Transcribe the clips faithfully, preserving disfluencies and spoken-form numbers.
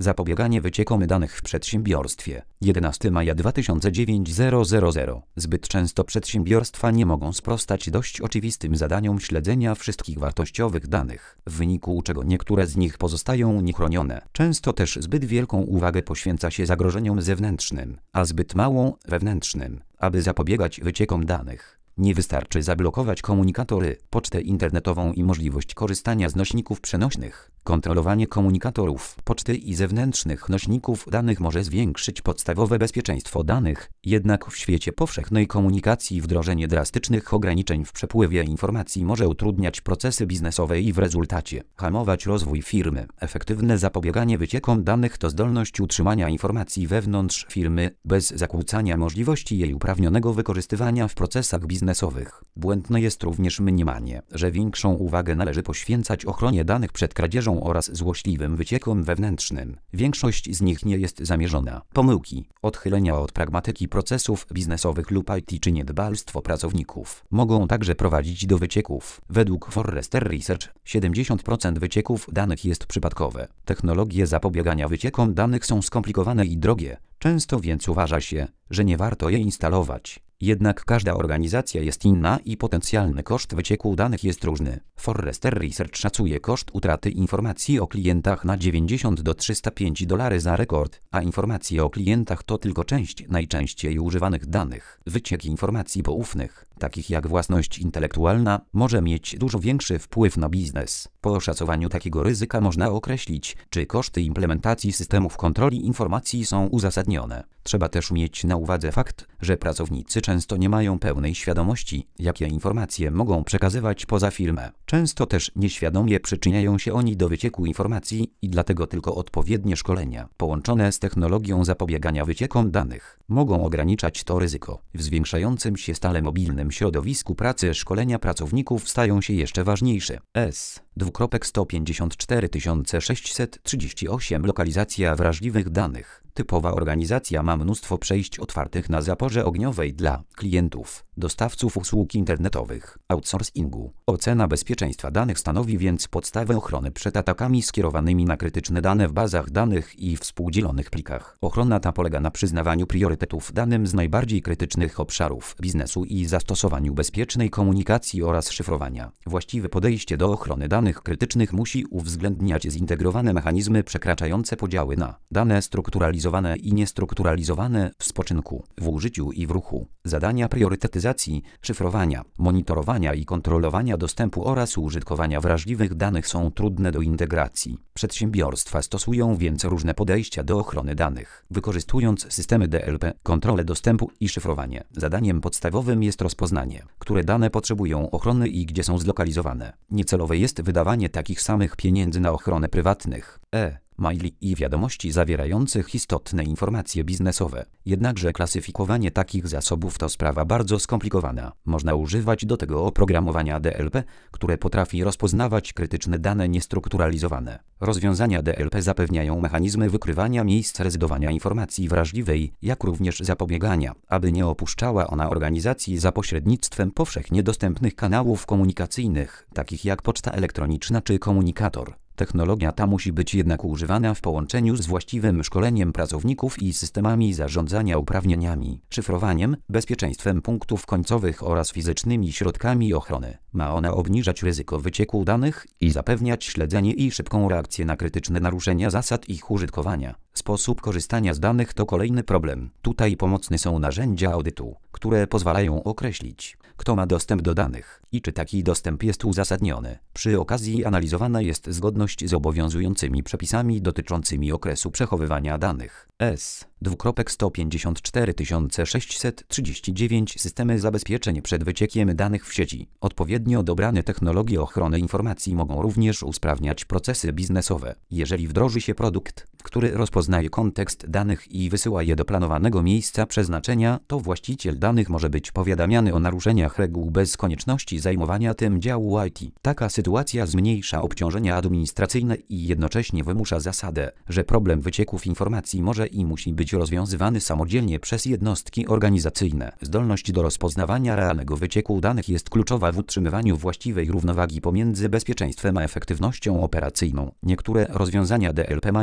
Zapobieganie wyciekom danych w przedsiębiorstwie. jedenastego maja dwa tysiące dziewiątego. Zbyt często przedsiębiorstwa nie mogą sprostać dość oczywistym zadaniom śledzenia wszystkich wartościowych danych, w wyniku czego niektóre z nich pozostają niechronione. Często też zbyt wielką uwagę poświęca się zagrożeniom zewnętrznym, a zbyt małą wewnętrznym, aby zapobiegać wyciekom danych. Nie wystarczy zablokować komunikatory, pocztę internetową i możliwość korzystania z nośników przenośnych. Kontrolowanie komunikatorów, poczty i zewnętrznych nośników danych może zwiększyć podstawowe bezpieczeństwo danych, jednak w świecie powszechnej komunikacji wdrożenie drastycznych ograniczeń w przepływie informacji może utrudniać procesy biznesowe i w rezultacie hamować rozwój firmy. Efektywne zapobieganie wyciekom danych to zdolność utrzymania informacji wewnątrz firmy bez zakłócania możliwości jej uprawnionego wykorzystywania w procesach biznesowych. Błędne jest również mniemanie, że większą uwagę należy poświęcać ochronie danych przed kradzieżą oraz złośliwym wyciekom wewnętrznym. Większość z nich nie jest zamierzona. Pomyłki, odchylenia od pragmatyki procesów biznesowych lub I T czy niedbalstwo pracowników mogą także prowadzić do wycieków. Według Forrester Research siedemdziesiąt procent wycieków danych jest przypadkowe. Technologie zapobiegania wyciekom danych są skomplikowane i drogie. Często więc uważa się, że nie warto je instalować. Jednak każda organizacja jest inna i potencjalny koszt wycieku danych jest różny. Forrester Research szacuje koszt utraty informacji o klientach na dziewięćdziesiąt do trzystu pięciu dolarów za rekord, a informacje o klientach to tylko część najczęściej używanych danych. Wyciek informacji poufnych, takich jak własność intelektualna, może mieć dużo większy wpływ na biznes. Po oszacowaniu takiego ryzyka można określić, czy koszty implementacji systemów kontroli informacji są uzasadnione. Trzeba też mieć na uwadze fakt, że pracownicy często nie mają pełnej świadomości, jakie informacje mogą przekazywać poza firmę. Często też nieświadomie przyczyniają się oni do wycieku informacji i dlatego tylko odpowiednie szkolenia, połączone z technologią zapobiegania wyciekom danych, mogą ograniczać to ryzyko. W zwiększającym się stale mobilnym środowisku pracy szkolenia pracowników stają się jeszcze ważniejsze. S. sto pięćdziesiąt cztery tysiące sześćset trzydzieści osiem Lokalizacja wrażliwych danych. Typowa organizacja ma mnóstwo przejść otwartych na zaporze ogniowej dla klientów, dostawców usług internetowych, outsourcingu. Ocena bezpieczeństwa danych stanowi więc podstawę ochrony przed atakami skierowanymi na krytyczne dane w bazach danych i współdzielonych plikach. Ochrona ta polega na przyznawaniu priorytetów danym z najbardziej krytycznych obszarów biznesu i zastosowaniu bezpiecznej komunikacji oraz szyfrowania. Właściwe podejście do ochrony danych krytycznych musi uwzględniać zintegrowane mechanizmy przekraczające podziały na dane strukturalizowane i niestrukturalizowane w spoczynku, w użyciu i w ruchu. Zadania priorytetyzacji, szyfrowania, monitorowania i kontrolowania dostępu oraz użytkowania wrażliwych danych są trudne do integracji. Przedsiębiorstwa stosują więc różne podejścia do ochrony danych, wykorzystując systemy D L P, kontrolę dostępu i szyfrowanie. Zadaniem podstawowym jest rozpoznanie, które dane potrzebują ochrony i gdzie są zlokalizowane. Niecelowe jest wydawanie takich samych pieniędzy na ochronę prywatnych e maili i wiadomości zawierających istotne informacje biznesowe. Jednakże klasyfikowanie takich zasobów to sprawa bardzo skomplikowana. Można używać do tego oprogramowania D L P, które potrafi rozpoznawać krytyczne dane niestrukturalizowane. Rozwiązania D L P zapewniają mechanizmy wykrywania miejsc rezydowania informacji wrażliwej, jak również zapobiegania, aby nie opuszczała ona organizacji za pośrednictwem powszechnie dostępnych kanałów komunikacyjnych, takich jak poczta elektroniczna czy komunikator. Technologia ta musi być jednak używana w połączeniu z właściwym szkoleniem pracowników i systemami zarządzania uprawnieniami, szyfrowaniem, bezpieczeństwem punktów końcowych oraz fizycznymi środkami ochrony. Ma ona obniżać ryzyko wycieku danych i zapewniać śledzenie i szybką reakcję na krytyczne naruszenia zasad ich użytkowania. Sposób korzystania z danych to kolejny problem. Tutaj pomocne są narzędzia audytu, które pozwalają określić, kto ma dostęp do danych i czy taki dostęp jest uzasadniony. Przy okazji analizowana jest zgodność z obowiązującymi przepisami dotyczącymi okresu przechowywania danych. S. sto pięćdziesiąt cztery tysiące sześćset trzydzieści dziewięć Systemy zabezpieczeń przed wyciekiem danych w sieci. Odpowiednio dobrane technologie ochrony informacji mogą również usprawniać procesy biznesowe. Jeżeli wdroży się produkt, który rozpoznaje kontekst danych i wysyła je do planowanego miejsca przeznaczenia, to właściciel danych może być powiadamiany o naruszeniach reguł bez konieczności zajmowania tym działu I T. Taka sytuacja zmniejsza obciążenia administracyjne i jednocześnie wymusza zasadę, że problem wycieków informacji może i musi być rozwiązywany samodzielnie przez jednostki organizacyjne. Zdolność do rozpoznawania realnego wycieku danych jest kluczowa w utrzymywaniu właściwej równowagi pomiędzy bezpieczeństwem a efektywnością operacyjną. Niektóre rozwiązania D L P mają wysoką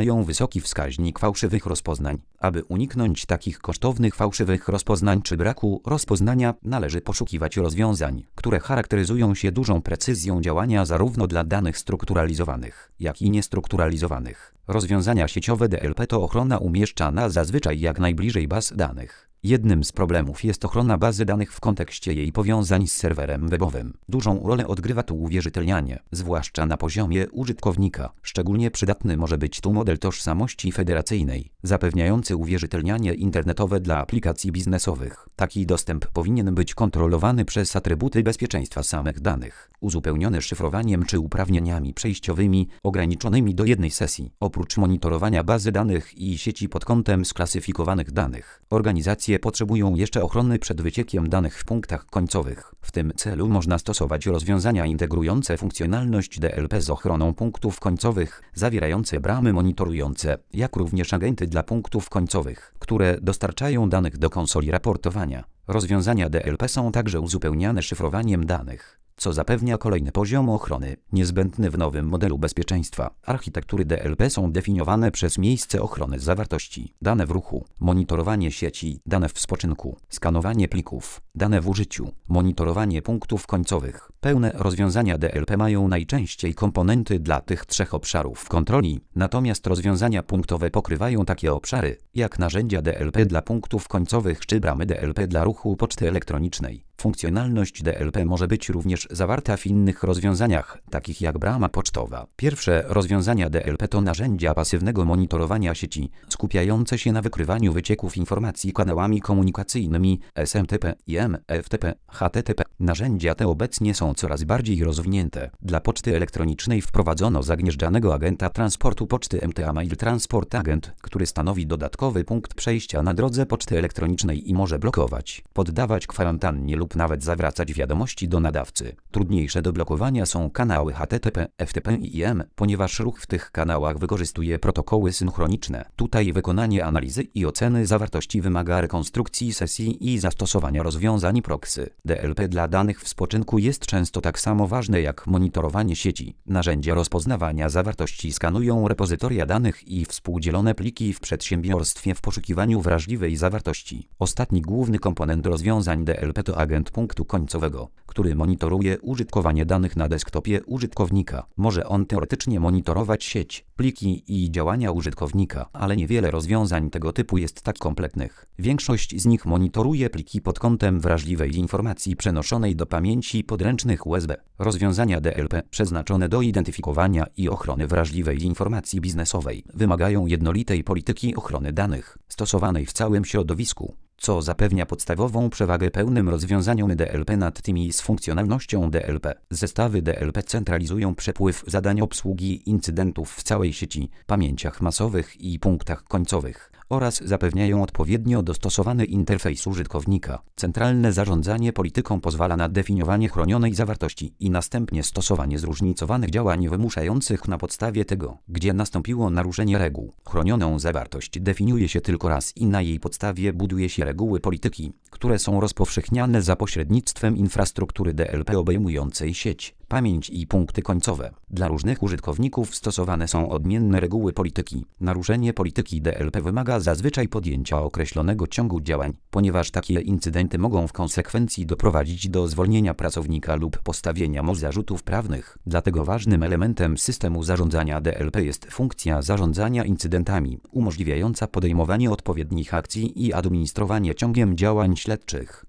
wysoki wskaźnik fałszywych rozpoznań. Aby uniknąć takich kosztownych fałszywych rozpoznań czy braku rozpoznania, należy poszukiwać rozwiązań, które charakteryzują się dużą precyzją działania zarówno dla danych strukturalizowanych, jak i niestrukturalizowanych. Rozwiązania sieciowe D L P to ochrona umieszczana zazwyczaj jak najbliżej baz danych. Jednym z problemów jest ochrona bazy danych w kontekście jej powiązań z serwerem webowym. Dużą rolę odgrywa tu uwierzytelnianie, zwłaszcza na poziomie użytkownika. Szczególnie przydatny może być tu model tożsamości federacyjnej, zapewniający uwierzytelnianie internetowe dla aplikacji biznesowych. Taki dostęp powinien być kontrolowany przez atrybuty bezpieczeństwa samych danych, uzupełnione szyfrowaniem czy uprawnieniami przejściowymi ograniczonymi do jednej sesji. Oprócz monitorowania bazy danych i sieci pod kątem sklasyfikowanych danych, organizacje potrzebują jeszcze ochrony przed wyciekiem danych w punktach końcowych. W tym celu można stosować rozwiązania integrujące funkcjonalność D L P z ochroną punktów końcowych, zawierające bramy monitorujące, jak również agenty dla punktów końcowych, które dostarczają danych do konsoli raportowania. Rozwiązania D L P są także uzupełniane szyfrowaniem danych, co zapewnia kolejny poziom ochrony, niezbędny w nowym modelu bezpieczeństwa. Architektury D L P są definiowane przez miejsce ochrony zawartości, dane w ruchu, monitorowanie sieci, dane w spoczynku, skanowanie plików, dane w użyciu, monitorowanie punktów końcowych. Pełne rozwiązania D L P mają najczęściej komponenty dla tych trzech obszarów kontroli, natomiast rozwiązania punktowe pokrywają takie obszary, jak narzędzia D L P dla punktów końcowych czy bramy D L P dla ruchu poczty elektronicznej. Funkcjonalność D L P może być również zawarta w innych rozwiązaniach, takich jak brama pocztowa. Pierwsze rozwiązania D L P to narzędzia pasywnego monitorowania sieci, skupiające się na wykrywaniu wycieków informacji kanałami komunikacyjnymi S M T P, I M, F T P, H T T P. Narzędzia te obecnie są coraz bardziej rozwinięte. Dla poczty elektronicznej wprowadzono zagnieżdżanego agenta transportu poczty M T A Mail Transport Agent, który stanowi dodatkowy punkt przejścia na drodze poczty elektronicznej i może blokować, poddawać kwarantannie lub nawet zawracać wiadomości do nadawcy. Trudniejsze do blokowania są kanały H T T P, F T P i I M, ponieważ ruch w tych kanałach wykorzystuje protokoły synchroniczne. Tutaj wykonanie analizy i oceny zawartości wymaga rekonstrukcji sesji i zastosowania rozwiązań proxy. D L P dla danych w spoczynku jest często tak samo ważne jak monitorowanie sieci. Narzędzia rozpoznawania zawartości skanują repozytoria danych i współdzielone pliki w przedsiębiorstwie w poszukiwaniu wrażliwej zawartości. Ostatni główny komponent rozwiązań D L P to agent punktu końcowego, który monitoruje użytkowanie danych na desktopie użytkownika. Może on teoretycznie monitorować sieć, pliki i działania użytkownika, ale niewiele rozwiązań tego typu jest tak kompletnych. Większość z nich monitoruje pliki pod kątem wrażliwej informacji przenoszonej do pamięci podręcznych U S B. Rozwiązania D L P przeznaczone do identyfikowania i ochrony wrażliwej informacji biznesowej wymagają jednolitej polityki ochrony danych, stosowanej w całym środowisku, co zapewnia podstawową przewagę pełnym rozwiązaniom D L P nad tymi z funkcjonalnością D L P. Zestawy D L P centralizują przepływ zadań obsługi incydentów w całej sieci, pamięciach masowych i punktach końcowych oraz zapewniają odpowiednio dostosowany interfejs użytkownika. Centralne zarządzanie polityką pozwala na definiowanie chronionej zawartości i następnie stosowanie zróżnicowanych działań wymuszających na podstawie tego, gdzie nastąpiło naruszenie reguł. Chronioną zawartość definiuje się tylko raz i na jej podstawie buduje się reguły polityki, które są rozpowszechniane za pośrednictwem infrastruktury D L P obejmującej sieć, pamięć i punkty końcowe. Dla różnych użytkowników stosowane są odmienne reguły polityki. Naruszenie polityki D L P wymaga zazwyczaj podjęcia określonego ciągu działań, ponieważ takie incydenty mogą w konsekwencji doprowadzić do zwolnienia pracownika lub postawienia mu zarzutów prawnych. Dlatego ważnym elementem systemu zarządzania D L P jest funkcja zarządzania incydentami, umożliwiająca podejmowanie odpowiednich akcji i administrowanie ciągiem działań śledczych.